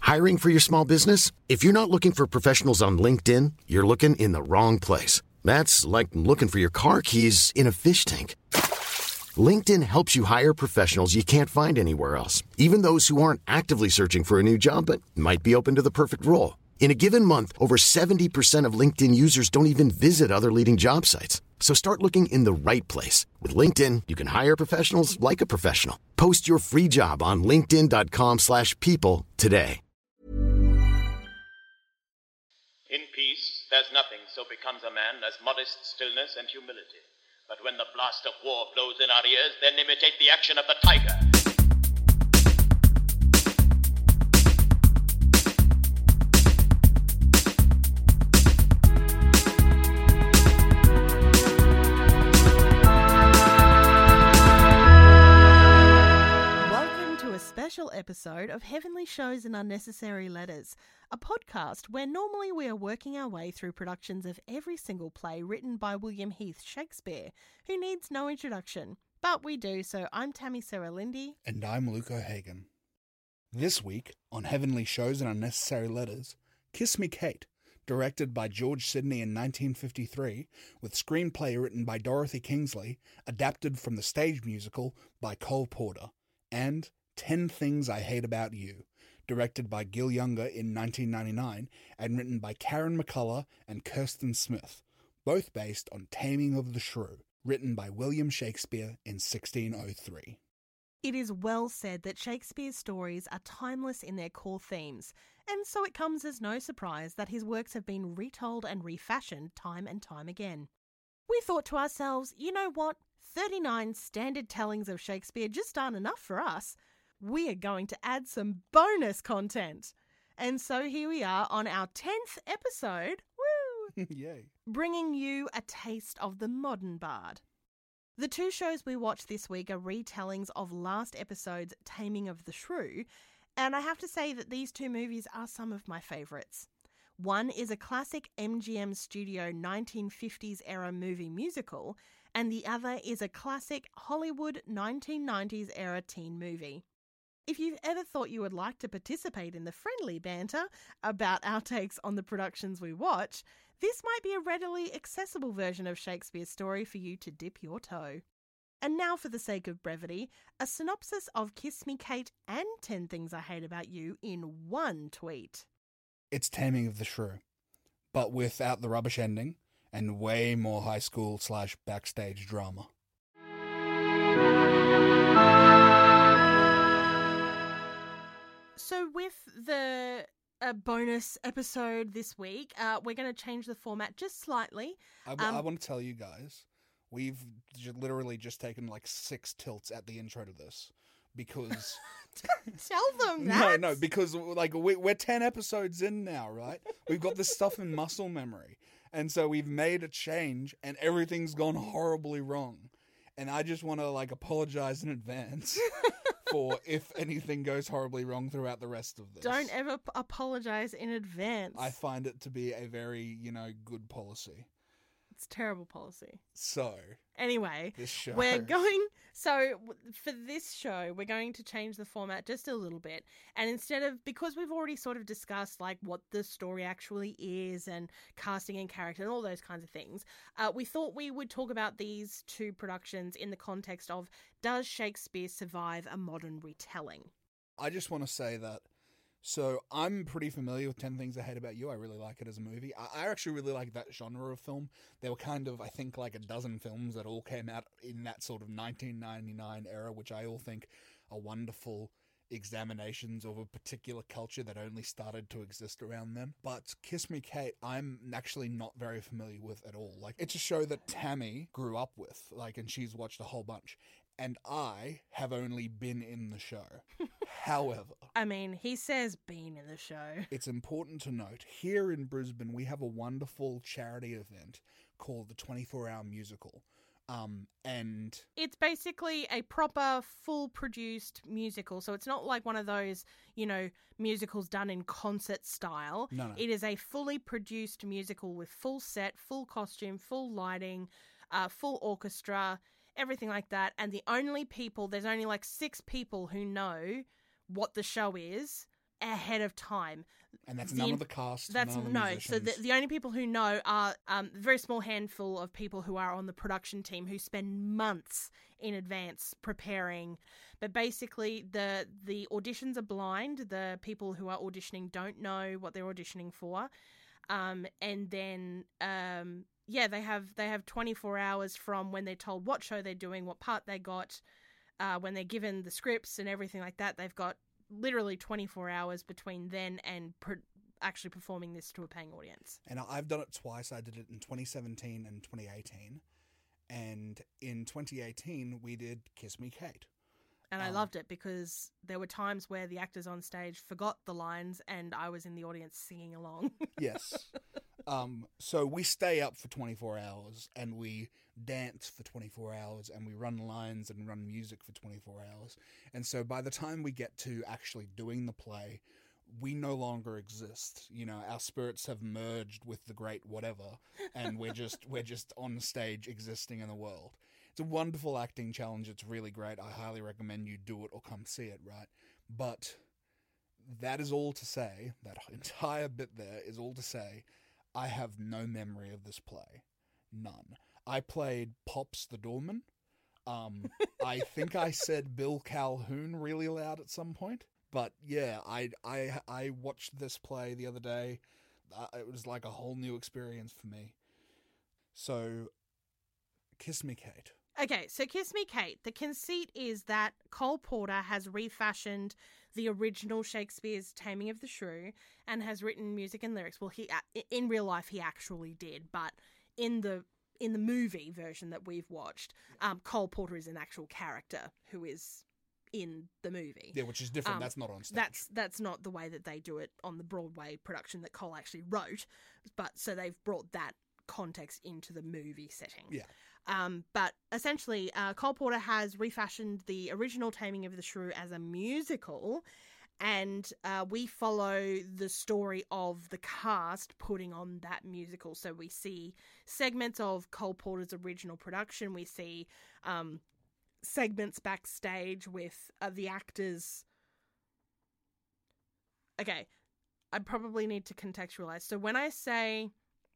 Hiring for your small business? If you're not looking for professionals on LinkedIn, you're looking in the wrong place. That's like looking for your car keys in a fish tank. LinkedIn helps you hire professionals you can't find anywhere else, even those who aren't actively searching for a new job but might be open to the perfect role. In a given month, over 70% of LinkedIn users don't even visit other leading job sites. So start looking in the right place. With LinkedIn, you can hire professionals like a professional. Post your free job on linkedin.com/people today. In peace, there's nothing so becomes a man as modest stillness and humility. But when the blast of war blows in our ears, then imitate the action of the tiger. Special episode of Heavenly Shows and Unnecessary Letters, a podcast where normally we are working our way through productions of every single play written by William Heath Shakespeare, who needs no introduction, but we do, so I'm Tammy Sarah Lindy. And I'm Luke O'Hagan. This week, on Heavenly Shows and Unnecessary Letters, Kiss Me Kate, directed by George Sidney in 1953, with screenplay written by Dorothy Kingsley, adapted from the stage musical by Cole Porter, and 10 Things I Hate About You, directed by Gil Younger in 1999 and written by Karen McCullough and Kirsten Smith, both based on Taming of the Shrew, written by William Shakespeare in 1603. It is well said that Shakespeare's stories are timeless in their core themes, and so it comes as no surprise that his works have been retold and refashioned time and time again. We thought to ourselves, you know what, 39 standard tellings of Shakespeare just aren't enough for us. We are going to add some bonus content. And so here we are on our 10th episode, woo! Yay. Bringing you a taste of the modern bard. The two shows we watched this week are retellings of last episode's Taming of the Shrew, and I have to say that these two movies are some of my favourites. One is a classic MGM Studio 1950s era movie musical, and the other is a classic Hollywood 1990s era teen movie. If you've ever thought you would like to participate in the friendly banter about our takes on the productions we watch, this might be a readily accessible version of Shakespeare's story for you to dip your toe. And now, for the sake of brevity, a synopsis of Kiss Me Kate and 10 Things I Hate About You in one tweet. It's Taming of the Shrew, but without the rubbish ending and way more high school / backstage drama. So with the bonus episode this week, we're going to change the format just slightly. I want to tell you guys, we've literally just taken like 6 tilts at the intro to this because... Tell them that. No, because like we're 10 episodes in now, right? We've got this stuff in muscle memory. And so we've made a change and everything's gone horribly wrong. And I just want to like apologize in advance. For if anything goes horribly wrong throughout the rest of this. Don't ever apologise in advance. I find it to be a very, good policy. It's terrible policy. So, anyway, this show. For this show, we're going to change the format just a little bit. And instead of, because we've already sort of discussed like what the story actually is and casting and character and all those kinds of things, we thought we would talk about these two productions in the context of, does Shakespeare survive a modern retelling? I just want to say that, so I'm pretty familiar with 10 Things I Hate About You. I really like it as a movie. I actually really like that genre of film. There were kind of, I think, like a dozen films that all came out in that sort of 1999 era, which I all think are wonderful examinations of a particular culture that only started to exist around then. But Kiss Me Kate, I'm actually not very familiar with at all. Like, it's a show that Tammy grew up with, and she's watched a whole bunch. And I have only been in the show. However... I mean, he says been in the show. It's important to note, here in Brisbane, we have a wonderful charity event called the 24-Hour Musical. And... It's basically a proper, full-produced musical. So it's not like one of those, musicals done in concert style. No. It is a fully produced musical with full set, full costume, full lighting, full orchestra, everything like that. And there's only like 6 people who know what the show is ahead of time. And that's none of the cast. That's none of the no. So musicians. the only people who know are a very small handful of people who are on the production team who spend months in advance preparing. But basically, the auditions are blind. The people who are auditioning don't know what they're auditioning for, and then they have 24 hours from when they're told what show they're doing, what part they got, when they're given the scripts and everything like that. They've got literally 24 hours between then and actually performing this to a paying audience. And I've done it twice. I did it in 2017 and 2018. And in 2018, we did Kiss Me, Kate. And I loved it because there were times where the actors on stage forgot the lines and I was in the audience singing along. Yes. So we stay up for 24 hours and we dance for 24 hours and we run lines and run music for 24 hours. And so by the time we get to actually doing the play, we no longer exist. You know, our spirits have merged with the great whatever, and we're just on stage existing in the world. It's a wonderful acting challenge. It's really great. I highly recommend you do it or come see it, right? But that is all to say, that entire bit there is all to say, I have no memory of this play. None. I played Pops the doorman. I think I said Bill Calhoun really loud at some point. But yeah, I watched this play the other day. It was like a whole new experience for me. So, Kiss Me, Kate. Okay, so Kiss Me, Kate. The conceit is that Cole Porter has refashioned the original Shakespeare's Taming of the Shrew and has written music and lyrics. Well, in real life he actually did, but in the movie version that we've watched, Cole Porter is an actual character who is in the movie. Yeah, which is different. That's not on stage. That's not the way that they do it on the Broadway production that Cole actually wrote. But so they've brought that context into the movie setting. Yeah. But essentially, Cole Porter has refashioned the original Taming of the Shrew as a musical, and we follow the story of the cast putting on that musical. So we see segments of Cole Porter's original production. We see segments backstage with the actors. Okay, I probably need to contextualize. So when I say...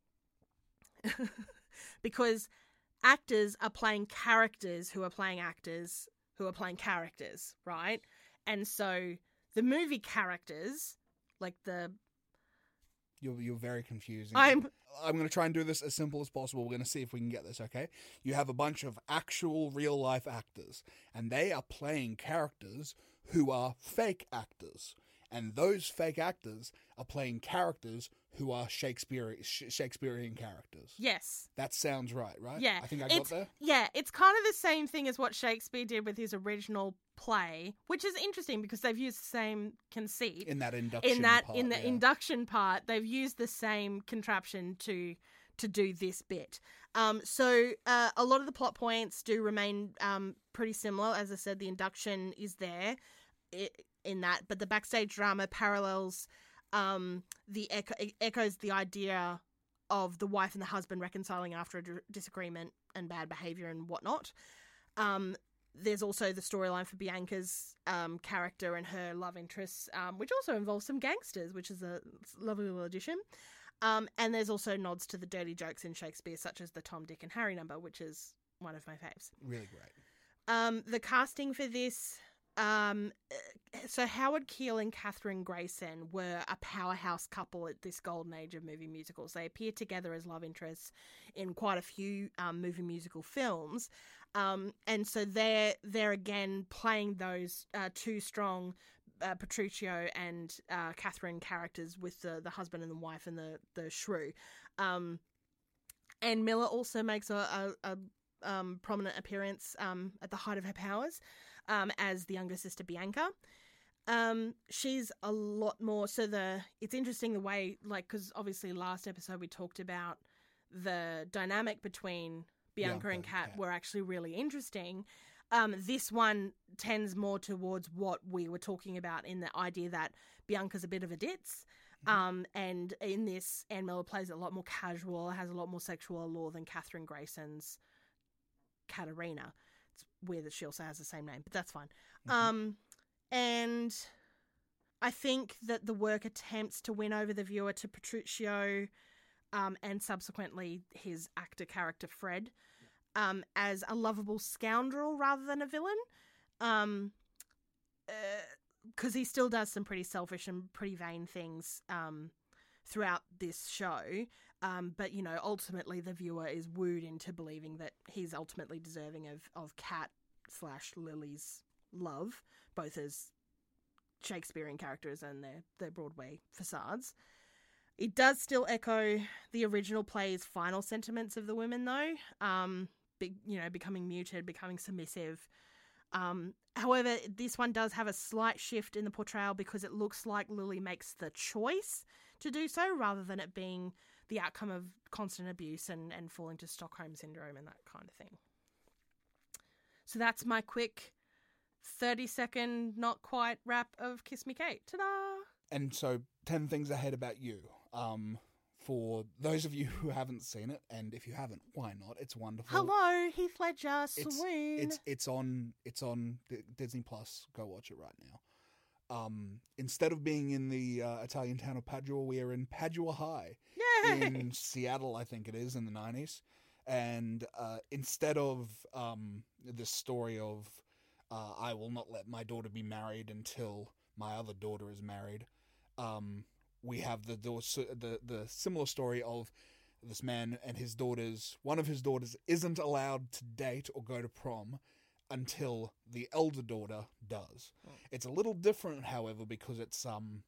because actors are playing characters who are playing actors who are playing characters, right? And so the movie characters, like the... You're very confusing. I'm going to try and do this as simple as possible. We're going to see if we can get this, okay? You have a bunch of actual real-life actors, and they are playing characters who are fake actors. And those fake actors are playing characters who are Shakespearean characters. Yes. That sounds right? Yeah. I think I got there? Yeah, it's kind of the same thing as what Shakespeare did with his original play, which is interesting because they've used the same conceit. In that induction induction part, they've used the same contraption to do this bit. So a lot of the plot points do remain pretty similar. As I said, the induction is there in that, but the backstage drama parallels echoes the idea of the wife and the husband reconciling after a disagreement and bad behavior and whatnot. There's also the storyline for Bianca's character and her love interests, which also involves some gangsters, which is a lovely little addition. And there's also nods to the dirty jokes in Shakespeare, such as the Tom, Dick and Harry number, which is one of my faves. Really great. The casting for this... so Howard Keel and Katherine Grayson were a powerhouse couple at this golden age of movie musicals. They appeared together as love interests in quite a few movie musical films. And so they're again playing those two strong Petruchio and Catherine characters with the husband and the wife and the shrew. And Miller also makes a prominent appearance at the height of her powers as the younger sister Bianca. She's a lot more... So it's interesting the way, like, because obviously last episode we talked about the dynamic between Bianca and Kat were actually really interesting. This one tends more towards what we were talking about in the idea that Bianca's a bit of a ditz. And in this, Ann Miller plays it a lot more casual, has a lot more sexual allure than Katherine Grayson's Katerina. It's weird that she also has the same name, but that's fine. And I think that the work attempts to win over the viewer to Petruccio and subsequently his actor character Fred as a lovable scoundrel rather than a villain. Because he still does some pretty selfish and pretty vain things throughout this show. But, ultimately the viewer is wooed into believing that he's ultimately deserving of Kat/Lily's love, both as Shakespearean characters and their Broadway facades. It does still echo the original play's final sentiments of the women, though. Becoming muted, becoming submissive. However, this one does have a slight shift in the portrayal because it looks like Lily makes the choice to do so rather than it being the outcome of constant abuse and falling to Stockholm Syndrome and that kind of thing. So that's my quick 30-second, not quite wrap of Kiss Me Kate. Ta-da! And so 10 Things I Hate About You. For those of you who haven't seen it, and if you haven't, why not? It's wonderful. Hello, Heath Ledger, swoon. It's on Disney Plus. Go watch it right now. Instead of being in the Italian town of Padua, we are in Padua High. Yay! In Seattle, I think it is, in the 90s. And instead of this story of I will not let my daughter be married until my other daughter is married, we have the similar story of this man and his daughters. One of his daughters isn't allowed to date or go to prom until the elder daughter does. Oh. It's a little different, however, because it's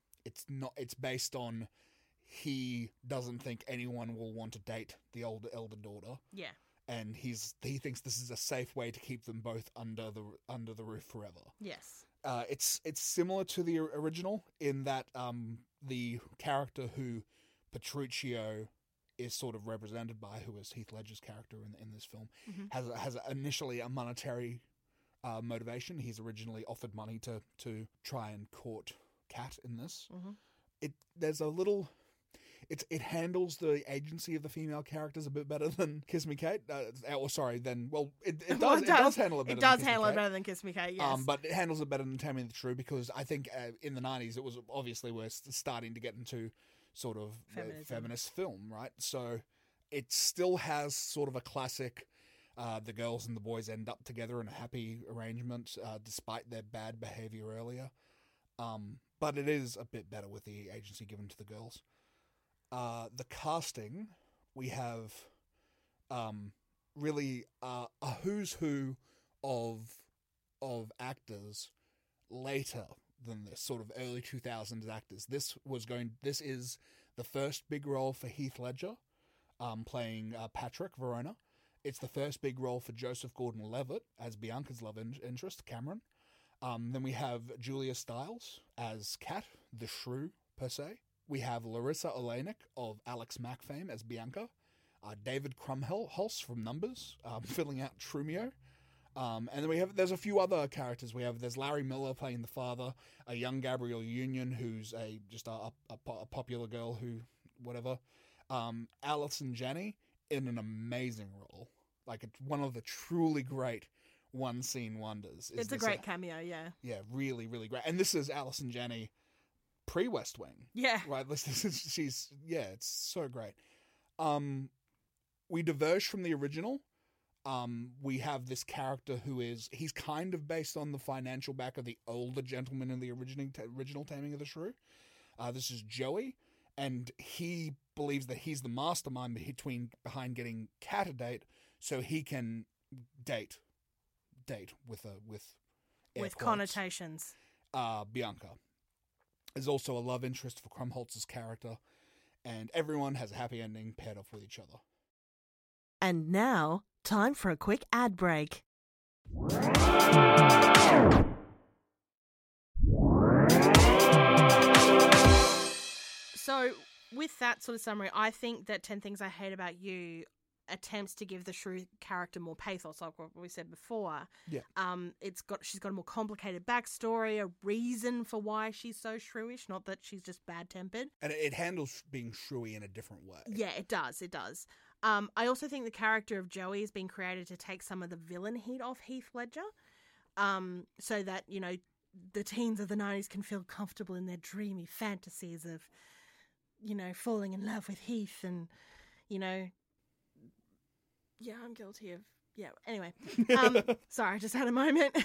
based on he doesn't think anyone will want to date the elder daughter. Yeah. And he thinks this is a safe way to keep them both under the roof forever. Yes. It's similar to the original in that the character who Petruccio is sort of represented by, who is Heath Ledger's character in this film, has initially a monetary motivation. He's originally offered money to try and court Kat in this. Mm-hmm. It handles the agency of the female characters a bit better than Kiss Me Kate. It does handle it better. It does handle it better than Kiss Me Kate. Yes, but it handles it better than Taming the Shrew because I think in the 90s it was obviously we're starting to get into sort of feminist film, right? So it still has sort of a classic. The girls and the boys end up together in a happy arrangement, despite their bad behavior earlier. But it is a bit better with the agency given to the girls. The casting, we have really a who's who of actors later than this, sort of early 2000s actors. This is the first big role for Heath Ledger, playing Patrick Verona. It's the first big role for Joseph Gordon-Levitt as Bianca's love interest, Cameron. Then we have Julia Stiles as Kat, the shrew, per se. We have Larissa Oleynik of Alex Mack fame as Bianca. David Krumholtz from Numbers, filling out Trumio. And then there's a few other characters. There's Larry Miller playing the father, a young Gabrielle Union, who's just a popular girl who, whatever. Allison Janney in an amazing role. Like, it's one of the truly great one-scene wonders. It's a great cameo, yeah. Yeah, really, really great. And this is Allison Janney pre-West Wing. Yeah. Right? It's so great. We diverge from the original. We have this character he's kind of based on the financial back of the older gentleman in the original Taming of the Shrew. This is Joey, and he believes that he's the mastermind behind getting Kat a date, so he can date with connotations. Bianca. There's also a love interest for Krumholtz's character, and everyone has a happy ending paired off with each other. And now, time for a quick ad break. So, with that sort of summary, I think that 10 Things I Hate About You attempts to give the shrew character more pathos, like what we said before. Yeah. She's got a more complicated backstory, a reason for why she's so shrewish, not that she's just bad-tempered. And it handles being shrewy in a different way. Yeah, it does. I also think the character of Joey has been created to take some of the villain heat off Heath Ledger, so that, the teens of the 90s can feel comfortable in their dreamy fantasies of, falling in love with Heath and, yeah, I'm guilty of, yeah, anyway. Sorry, I just had a moment.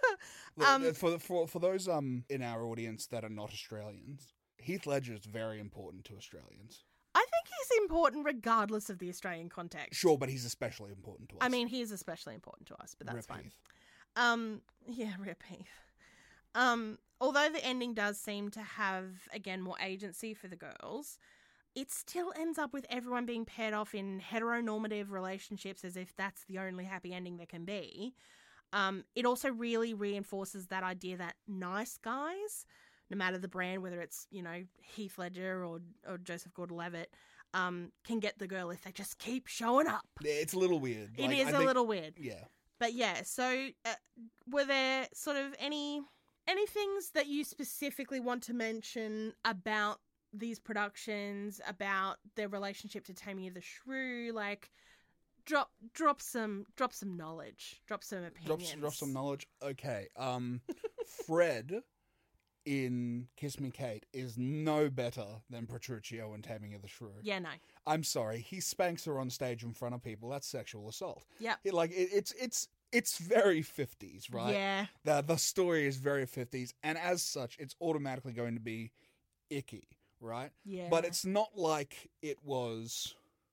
For those in our audience that are not Australians, Heath Ledger is very important to Australians. I think he's important regardless of the Australian context. Sure, but he's especially important to us. I mean, he is especially important to us, but that's Rip fine. Heath. Yeah, rip Heath. Although the ending does seem to have, again, more agency for the girls, it still ends up with everyone being paired off in heteronormative relationships as if that's the only happy ending there can be. It also really reinforces that idea that nice guys, no matter the brand, whether it's, Heath Ledger or Joseph Gordon-Levitt, can get the girl if they just keep showing up. Yeah, it's a little weird. It is a little weird. Yeah. But yeah, so were there sort of any things that you specifically want to mention about these productions, about their relationship to Taming of the Shrew? Like, drop some knowledge, drop some opinions. Drop some knowledge. Okay. Fred in Kiss Me Kate is no better than Petruchio in Taming of the Shrew. Yeah, no. I'm sorry. He spanks her on stage in front of people. That's sexual assault. Yeah. It's very 50s, right? Yeah. The story is very 50s, and as such, it's automatically going to be icky, right? Yeah. But it's not like it was,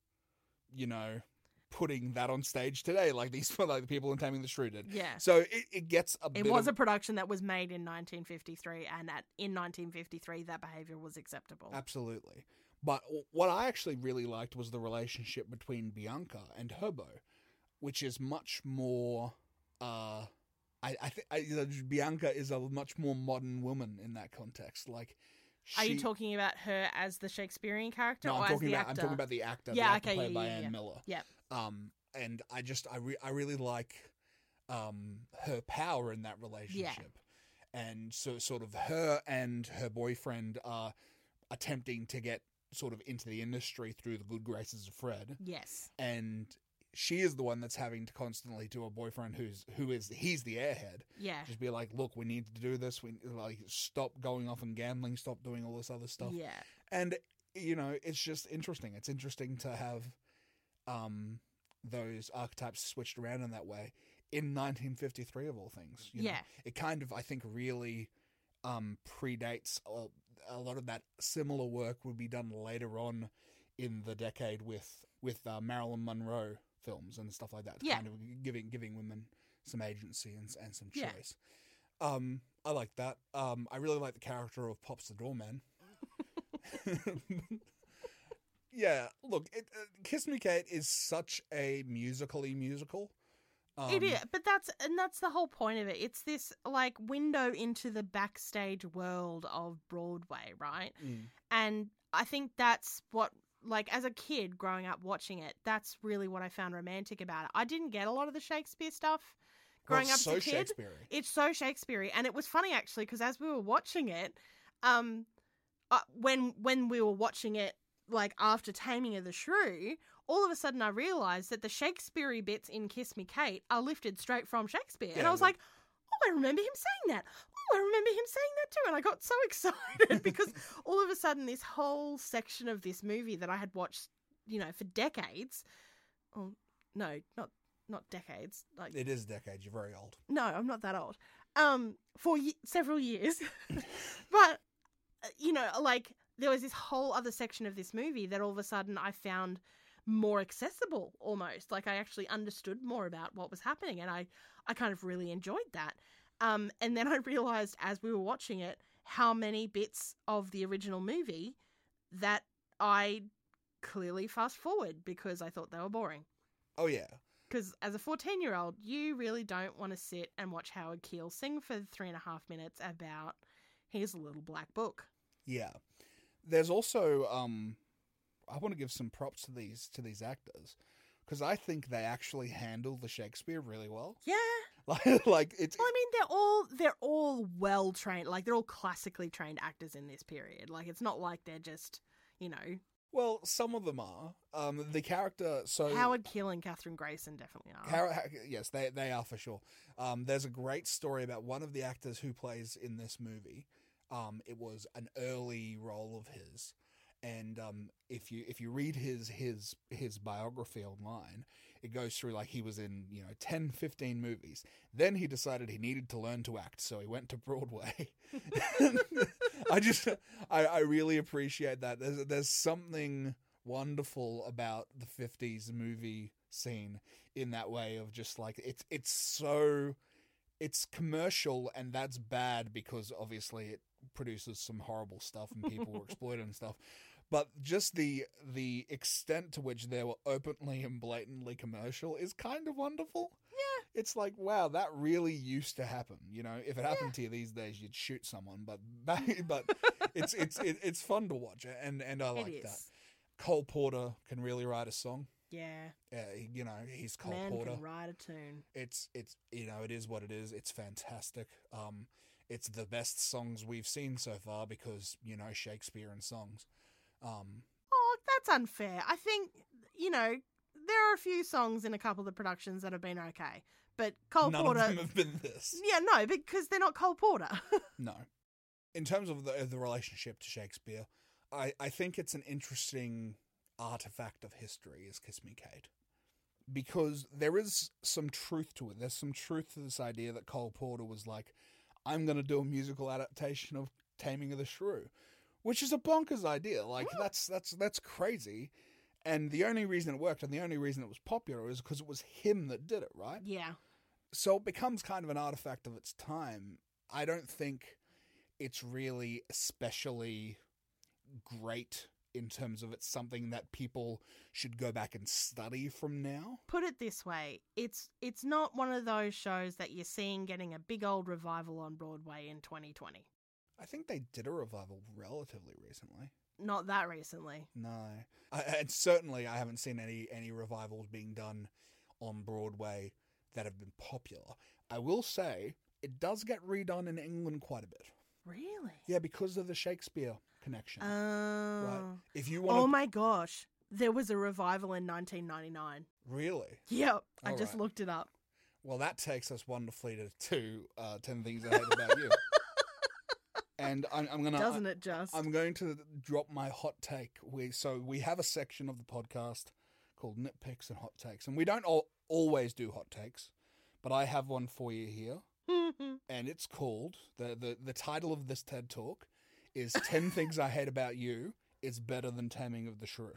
putting that on stage today, like the people in Taming the Shrew did. Yeah. So it gets a bit. It was a production that was made in 1953, and in 1953, that behavior was acceptable. Absolutely. But what I actually really liked was the relationship between Bianca and Herbo, which is much more. I think Bianca is a much more modern woman in that context. Like, are you talking about her as the Shakespearean character, No, or as the actor? I'm talking about the actor. Yeah, the actor okay, played by yeah, Ann Miller. Yeah. And I really like her power in that relationship. And so sort of her and her boyfriend are attempting to get sort of into the industry through the good graces of Fred. Yes. And she is the one that's having to constantly to a boyfriend he's the airhead. Yeah. Just be like, look, we need to do this. We stop going off and gambling, stop doing all this other stuff. Yeah. And it's just interesting. It's interesting to have those archetypes switched around in that way in 1953 of all things. Yeah. It kind of, I think, really predates a lot of that similar work would be done later on in the decade with Marilyn Monroe films and stuff like that. Yeah. Kind of giving women some agency and some Yeah. choice. I like that. I really like the character of Pops the Doorman. Yeah, look, Kiss Me Kate is such a musical. It is, but that's the whole point of it. It's this like window into the backstage world of Broadway, right? Mm. And I think that's what, like, as a kid growing up watching it, that's really what I found romantic about it. I didn't get a lot of the Shakespeare stuff growing up as a kid. It's so Shakespeare-y. And it was funny actually because as we were watching it, when we were watching it, like after Taming of the Shrew, all of a sudden I realised that the Shakespeare-y bits in Kiss Me Kate are lifted straight from Shakespeare. Yeah, and I was like, oh, I remember him saying that. Oh, I remember him saying that too. And I got so excited because all of a sudden this whole section of this movie that I had watched, for decades. Oh, no, not decades. Like, it is decades. You're very old. No, I'm not that old. For several years. But, like, there was this whole other section of this movie that all of a sudden I found more accessible almost. Like, I actually understood more about what was happening, and I kind of really enjoyed that. And then I realised as we were watching it how many bits of the original movie that I clearly fast forward because I thought they were boring. Oh, yeah. Because as a 14-year-old, you really don't want to sit and watch Howard Keel sing for 3.5 minutes about here's a little black book. Yeah. There's also, I want to give some props to these actors because I think they actually handle the Shakespeare really well. Yeah. Like it's. Well, I mean, they're all well trained. Like, they're all classically trained actors in this period. Like, it's not like they're just, Well, some of them are. The character, so Howard Keel and Catherine Grayson definitely are. yes, they are for sure. There's a great story about one of the actors who plays in this movie. It was an early role of his, and if you read his biography online, it goes through like he was in 10, 15 movies. Then he decided he needed to learn to act, so he went to Broadway. I really appreciate that. There's something wonderful about the 50s movie scene in that way of just like it's commercial, and that's bad because obviously it produces some horrible stuff and people were exploited and stuff. But just the extent to which they were openly and blatantly commercial is kind of wonderful. Yeah. It's like, wow, that really used to happen. If it happened to you these days, you'd shoot someone. But it's fun to watch, and I like that. Cole Porter can really write a song. Yeah. He's Cole Man Porter. can write a tune. It is what it is. It's fantastic. It's the best songs we've seen so far because, Shakespeare and songs. Oh, that's unfair. I think, there are a few songs in a couple of the productions that have been okay. But Cole Porter... None of them have been this. Yeah, no, because they're not Cole Porter. No. In terms of the relationship to Shakespeare, I think it's an interesting artifact of history is Kiss Me Kate. Because there is some truth to it. There's some truth to this idea that Cole Porter was like, I'm going to do a musical adaptation of Taming of the Shrew. Which is a bonkers idea. Like, that's crazy. And the only reason it worked and the only reason it was popular is because it was him that did it, right? Yeah. So it becomes kind of an artifact of its time. I don't think it's really especially great in terms of it's something that people should go back and study from now. Put it this way, it's not one of those shows that you're seeing getting a big old revival on Broadway in 2020. I think they did a revival relatively recently. Not that recently. No. And certainly I haven't seen any revivals being done on Broadway that have been popular. I will say, it does get redone in England quite a bit. Really? Yeah, because of the Shakespeare connection. Oh. Right. If you want Oh my gosh. There was a revival in 1999. Really? Yep. I just looked it up. Well, that takes us wonderfully to 10 Things I Hate About You. And I'm gonna. Doesn't it just? I'm going to drop my hot take. We have a section of the podcast called Nitpicks and Hot Takes, and we don't always do hot takes, but I have one for you here, and it's called the title of this TED Talk is 10 Things I Hate About You is better than Taming of the Shrew.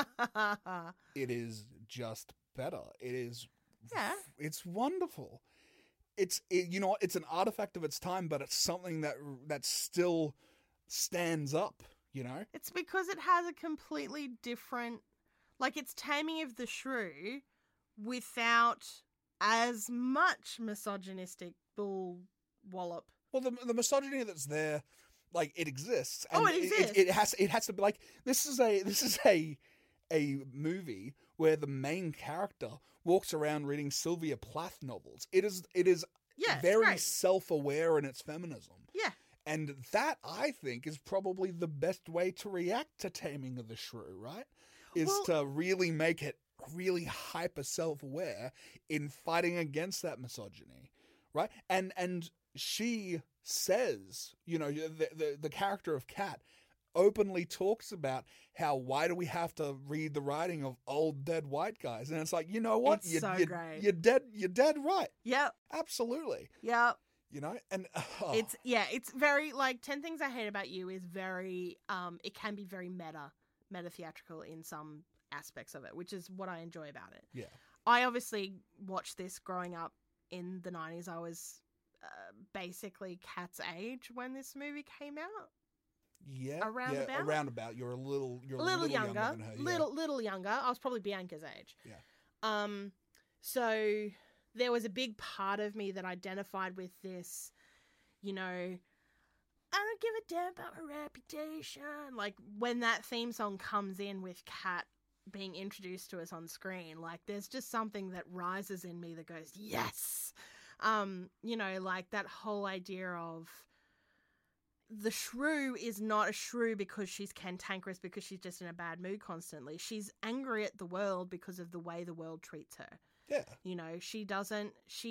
It is just better. It is. Yeah. It's wonderful. It's an artifact of its time, but it's something that still stands up, It's because it has a completely different, like it's Taming of the Shrew without as much misogynistic bull wallop. Well, the misogyny that's there, like it exists. And it exists. It has to be like this is a movie where the main character walks around reading Sylvia Plath novels. It is very self-aware in its feminism. Yeah. And that, I think, is probably the best way to react to Taming of the Shrew, right? Is to really make it really hyper self-aware in fighting against that misogyny, right? And she says, the character of Kat openly talks about how why do we have to read the writing of old dead white guys, and it's like, you know what, great. You're dead right. Yep, absolutely. Yep. And it's very like 10 Things I Hate About You is very it can be very meta theatrical in some aspects of it, which is what I enjoy about it. Yeah, I obviously watched this growing up in the 90s. I was basically Kat's age when this movie came out. Yeah, around about. You're a little younger than her. Yeah. Little younger. I was probably Bianca's age. Yeah. So there was a big part of me that identified with this. I don't give a damn about my reputation. Like when that theme song comes in with Kat being introduced to us on screen, like there's just something that rises in me that goes, yes. Like that whole idea of, the shrew is not a shrew because she's cantankerous, because she's just in a bad mood constantly. She's angry at the world because of the way the world treats her. Yeah. You know, she doesn't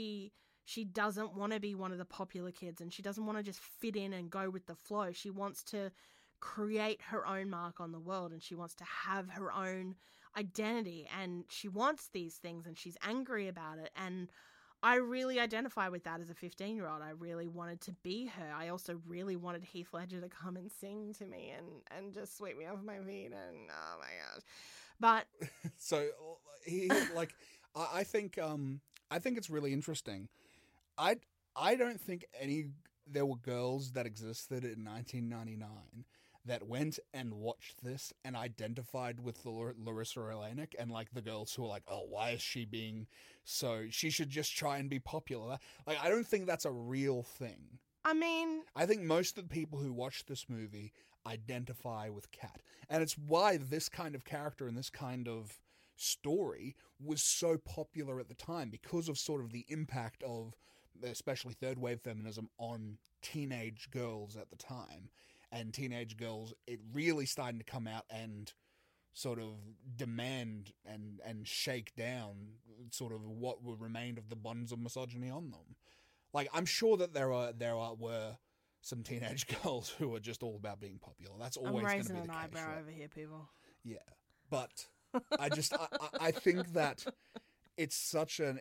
want to be one of the popular kids, and she doesn't want to just fit in and go with the flow. She wants to create her own mark on the world, and she wants to have her own identity, and she wants these things, and she's angry about it. And I really identify with that as a 15-year-old. I really wanted to be her. I also really wanted Heath Ledger to come and sing to me and just sweep me off my feet, and oh my gosh. But so he I think it's really interesting. I don't think there were girls that existed in 1999 that went and watched this and identified with Larissa Oleynik, and like the girls who are like, oh, why is she being so, she should just try and be popular. Like, I don't think that's a real thing. I mean, I think most of the people who watch this movie identify with Kat, and it's why this kind of character and this kind of story was so popular at the time, because of sort of the impact of especially third wave feminism on teenage girls at the time. And teenage girls, it really starting to come out and sort of demand and shake down sort of what remained of the bonds of misogyny on them. Like, I'm sure that there were some teenage girls who are just all about being popular. That's always going to be the case. I'm raising an eyebrow right? over here, people. Yeah, but I think that it's such an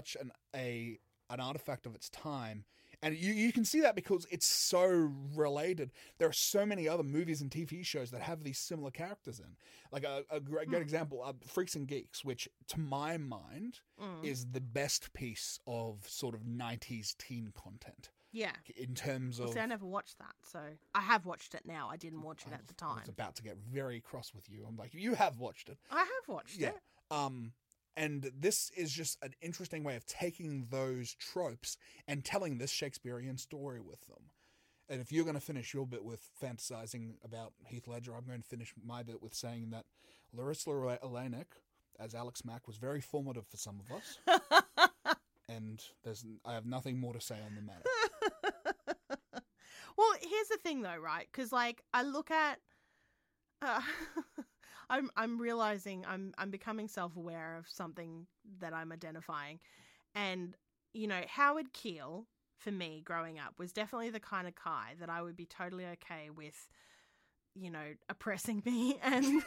artifact of its time. And you can see that because it's so related. There are so many other movies and TV shows that have these similar characters in. Like a great example, Freaks and Geeks, which to my mind is the best piece of sort of 90s teen content. Yeah. In terms of... See, I never watched that, so... I have watched it now. I didn't watch it at the time. I was about to get very cross with you. I'm like, you have watched it. I have watched it. And this is just an interesting way of taking those tropes and telling this Shakespearean story with them. And if you're going to finish your bit with fantasizing about Heath Ledger, I'm going to finish my bit with saying that Larissa Oleynik, as Alex Mack, was very formative for some of us. And I have nothing more to say on the matter. Well, here's the thing, though, right? Because, like, I look at... I'm realizing I'm becoming self-aware of something that I'm identifying. And, you know, Howard Keel, for me, growing up, was definitely the kind of guy that I would be totally okay with, you know, oppressing me and...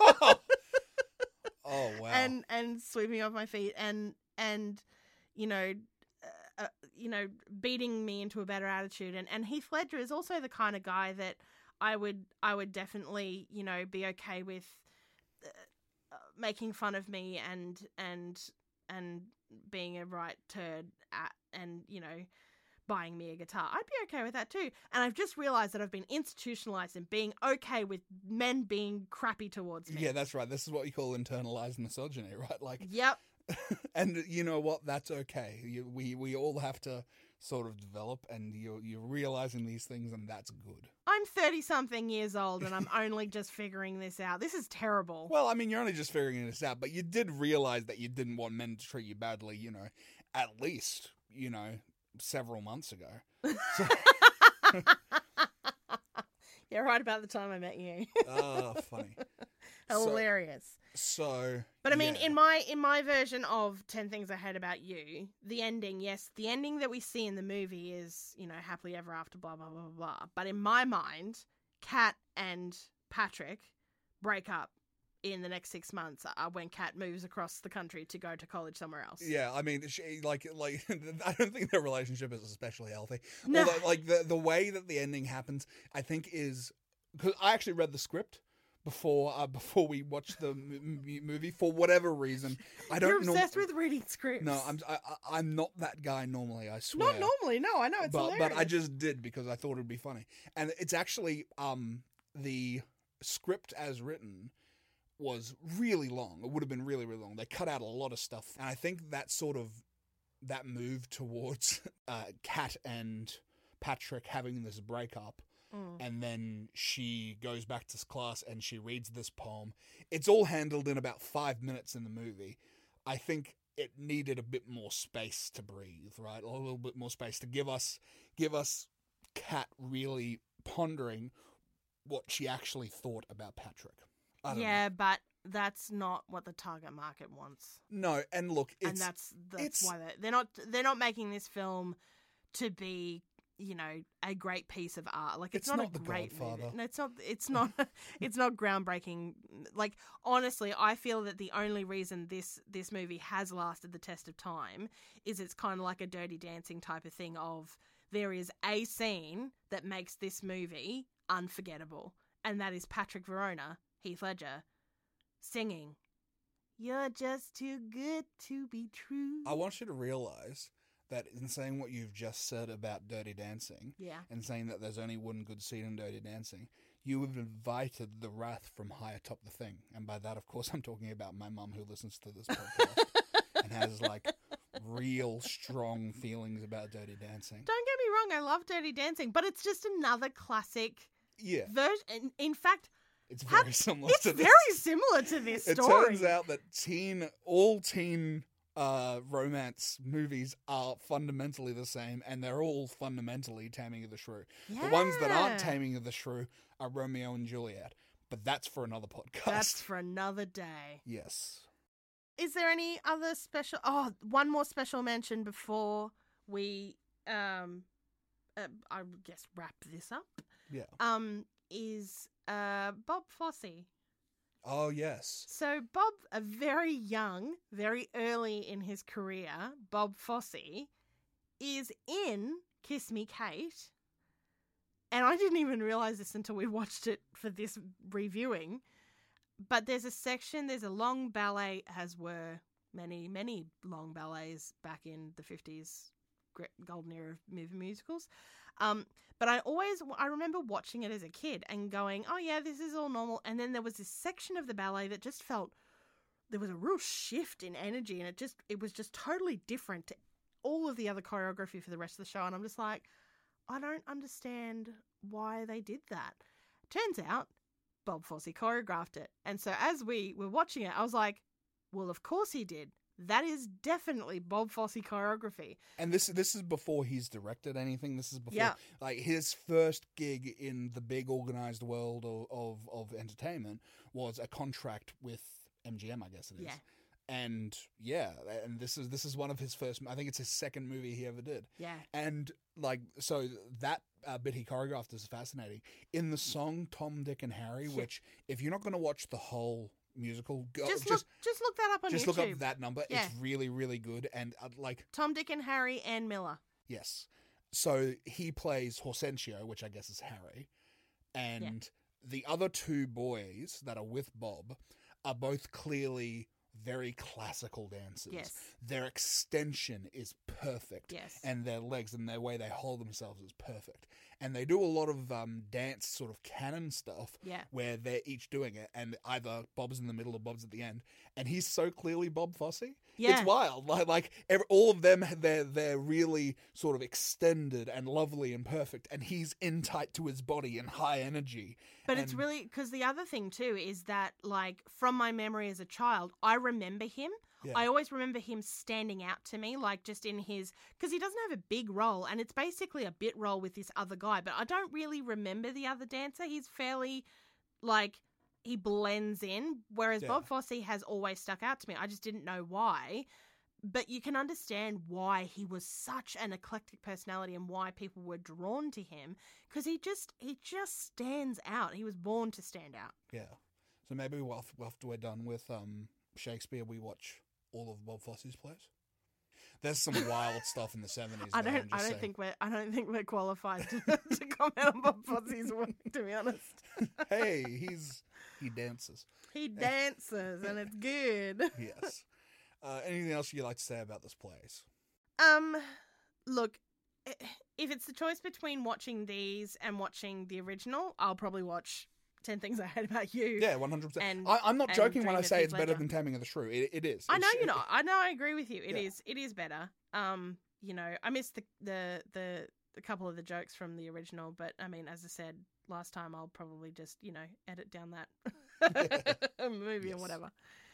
Oh, wow. And sweeping off my feet and you know, beating me into a better attitude. And Heath Ledger is also the kind of guy that I would definitely, you know, be okay with making fun of me and being a right turd and, you know, buying me a guitar. I'd be okay with that too. And I've just realized that I've been institutionalized in being okay with men being crappy towards me. Yeah, that's right. This is what you call internalized misogyny, right? Like, yep. And you know what? That's okay. We all have to sort of develop, and you're realizing these things, and that's good. I'm 30-something years old, and I'm only just figuring this out. This is terrible. Well, I mean, you're only just figuring this out, but you did realize that you didn't want men to treat you badly, you know, at least, you know, several months ago. So... Yeah, right about the time I met you. Oh, funny. Hilarious. But I mean, yeah. in my version of 10 Things I Hate About You, the ending, yes, the ending that we see in the movie is, you know, happily ever after, blah, blah, blah, blah, blah. But in my mind, Kat and Patrick break up in the next 6 months when Kat moves across the country to go to college somewhere else. Yeah, I mean, like I don't think their relationship is especially healthy. No. Although, like, the way that the ending happens, I think is... Because I actually read the script before we watched the movie for whatever reason. I don't. You're obsessed with reading scripts. No, I'm not that guy normally. I swear. Not normally. No, I know it's hilarious. But I just did because I thought it'd be funny, and it's actually the script as written was really long. It would have been really, really long. They cut out a lot of stuff, and I think that move towards Kat and Patrick having this breakup. And then she goes back to class and she reads this poem. It's all handled in about 5 minutes in the movie. I think it needed a bit more space to breathe, right? A little bit more space to give us Kat really pondering what she actually thought about Patrick. I don't know. Yeah, but that's not what the target market wants. No, and look, And that's why they're not making this film to be, you know, a great piece of art. Like it's not a The great Godfather. movie. No, it's not it's not groundbreaking. Like honestly, I feel that the only reason this movie has lasted the test of time is it's kind of like a Dirty Dancing type of thing of there is a scene that makes this movie unforgettable, and that is Patrick Verona, Heath Ledger, singing, "You're just too good to be true." I want you to realize that in saying what you've just said about Dirty Dancing, Yeah. and saying that there's only one good scene in Dirty Dancing, you have invited the wrath from high atop the thing. And by that, of course, I'm talking about my mum who listens to this podcast and has, like, real strong feelings about Dirty Dancing. Don't get me wrong, I love Dirty Dancing, but it's just another classic Yeah, version. In fact, it's very similar it's to this. very similar to this It story. turns out that all teen romance movies are fundamentally the same, and they're all fundamentally Taming of the Shrew. The ones that aren't Yeah. Taming of the Shrew are Romeo and Juliet, but that's for another podcast. That's for another day. Yes. Is there any other special... Oh, one more special mention before we, I guess, wrap this up. Yeah. Is Bob Fosse. Oh, yes. So Bob, a very young, very early in his career, Bob Fosse, is in Kiss Me Kate. And I didn't even realise this until we watched it for this reviewing. But there's a long ballet, as were many, many long ballets back in the 50s, golden era of movie musicals. But I remember watching it as a kid and going, oh yeah, this is all normal. And then there was this section of the ballet that just felt, there was a real shift in energy, and it was just totally different to all of the other choreography for the rest of the show. And I'm just like, I don't understand why they did that. Turns out Bob Fosse choreographed it. And so as we were watching it, I was like, well, of course he did. That is definitely Bob Fosse choreography. And this is before he's directed anything. This is before, Yeah. like, his first gig in the big organized world of entertainment was a contract with MGM, I guess it is. Yeah. And this is one of his first. I think it's his second movie he ever did. Yeah. And like, so that bit he choreographed is fascinating. In the song "Tom, Dick, and Harry," which if you're not going to watch the whole musical, Just look that up on just YouTube. look up that number. Yeah. It's really, really good. And like, Tom, Dick, and Harry, Ann Miller. yes. So he plays Hortensio, which I guess is Harry, and the other two boys that are with Bob are both clearly very classical dancers. Yes. Their extension is perfect. Yes. And their legs and their way they hold themselves is perfect. And they do a lot of dance sort of canon stuff Yeah. where they're each doing it, and either Bob's in the middle or Bob's at the end. And he's so clearly Bob Fosse. Yeah. It's wild. All of them, they're really sort of extended and lovely and perfect, and he's in tight to his body and high energy. But it's really, because the other thing too is that, like, from my memory as a child, I remember him. Yeah. I always remember him standing out to me, like, just in his, because he doesn't have a big role, and it's basically a bit role with this other guy, but I don't really remember the other dancer. He's fairly, like, he blends in, whereas Yeah. Bob Fosse has always stuck out to me. I just didn't know why. But you can understand why he was such an eclectic personality and why people were drawn to him, because he just stands out. He was born to stand out. Yeah. So maybe after we're done with Shakespeare, we watch all of Bob Fosse's plays. There's some wild stuff in the 70s. I don't think we're qualified to comment on Bob Fosse's work, to be honest. Hey, he dances. He dances and it's good. Yes. Anything else you'd like to say about this place? Look, if it's the choice between watching these and watching the original, I'll probably watch 10 Things I Hate About You. Yeah, 100%. And- I'm not and joking when Dream I of say Heath it's better Ledger. than Taming of the Shrew. It is. I know you're not. I know. I agree with you. It Yeah. is. It is better. You know, I missed the couple of the jokes from the original, but I mean, as I said last time, I'll probably just, you know, edit down that movie or Yes. whatever.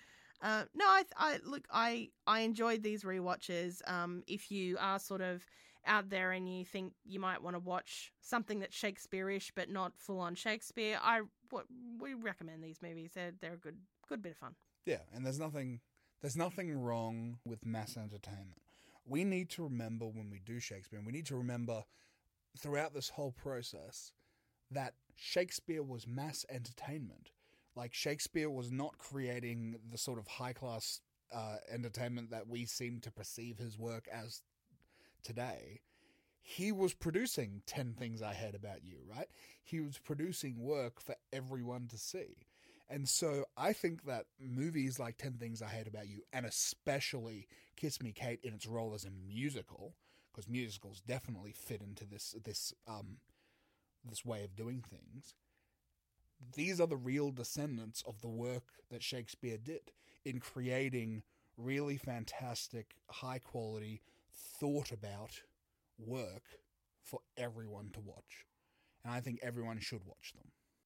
No, I enjoyed these rewatches. If you are sort of out there and you think you might want to watch something that's Shakespeare-ish but not full-on Shakespeare, we recommend these movies. They're a good bit of fun. Yeah, and there's nothing wrong with mass entertainment. We need to remember when we do Shakespeare, and we need to remember throughout this whole process that Shakespeare was mass entertainment. Like, Shakespeare was not creating the sort of high-class entertainment that we seem to perceive his work as today. He was producing 10 Things I Hate About You, right? He was producing work for everyone to see. And so I think that movies like 10 Things I Hate About You, and especially Kiss Me Kate in its role as a musical, because musicals definitely fit into this way of doing things, these are the real descendants of the work that Shakespeare did in creating really fantastic, high-quality, thought-about work for everyone to watch. And I think everyone should watch them.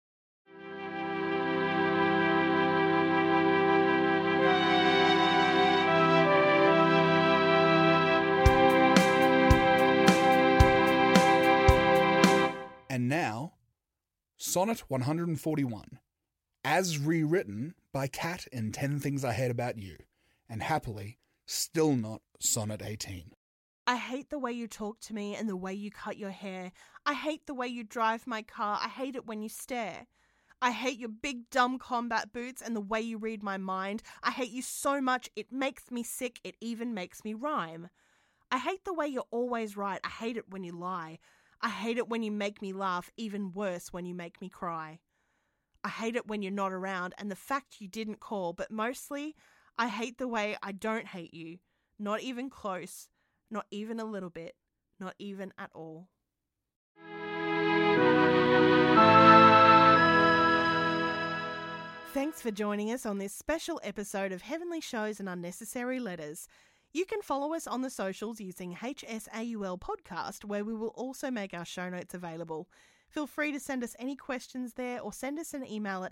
And now, Sonnet 141, as rewritten by Kat in 10 Things I Hate About You, and happily, still not Sonnet 18. I hate the way you talk to me and the way you cut your hair. I hate the way you drive my car. I hate it when you stare. I hate your big dumb combat boots and the way you read my mind. I hate you so much it makes me sick, it even makes me rhyme. I hate the way you're always right. I hate it when you lie. I hate it when you make me laugh, even worse when you make me cry. I hate it when you're not around and the fact you didn't call, but mostly, I hate the way I don't hate you. Not even close, not even a little bit, not even at all. Thanks for joining us on this special episode of Heavenly Shows and Unnecessary Letters. You can follow us on the socials using HSAUL Podcast, where we will also make our show notes available. Feel free to send us any questions there or send us an email at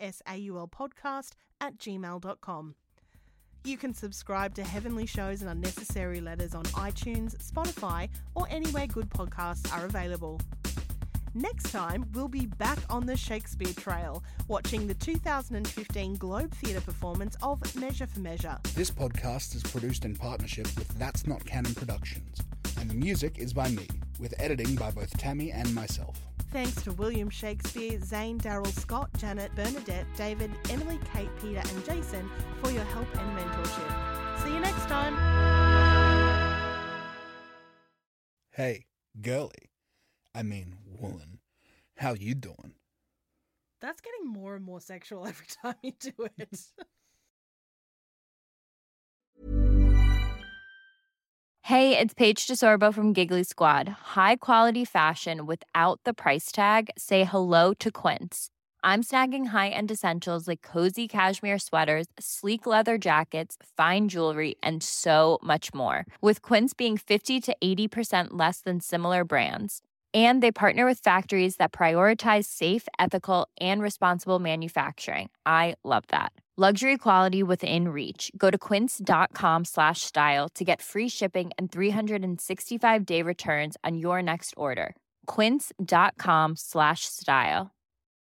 hsaulpodcast@gmail.com. You can subscribe to Heavenly Shows and Unnecessary Letters on iTunes, Spotify, or anywhere good podcasts are available. Next time, we'll be back on the Shakespeare Trail, watching the 2015 Globe Theatre performance of Measure for Measure. This podcast is produced in partnership with That's Not Canon Productions, and the music is by me, with editing by both Tammy and myself. Thanks to William Shakespeare, Zane, Daryl, Scott, Janet, Bernadette, David, Emily, Kate, Peter and Jason for your help and mentorship. See you next time. Hey, girly. I mean, woman. How you doing? That's getting more and more sexual every time you do it. Hey, it's Paige DeSorbo from Giggly Squad. High quality fashion without the price tag. Say hello to Quince. I'm snagging high-end essentials like cozy cashmere sweaters, sleek leather jackets, fine jewelry, and so much more. With Quince being 50 to 80% less than similar brands. And they partner with factories that prioritize safe, ethical, and responsible manufacturing. I love that. Luxury quality within reach. Go to quince.com/style to get free shipping and 365-day returns on your next order. Quince.com/style.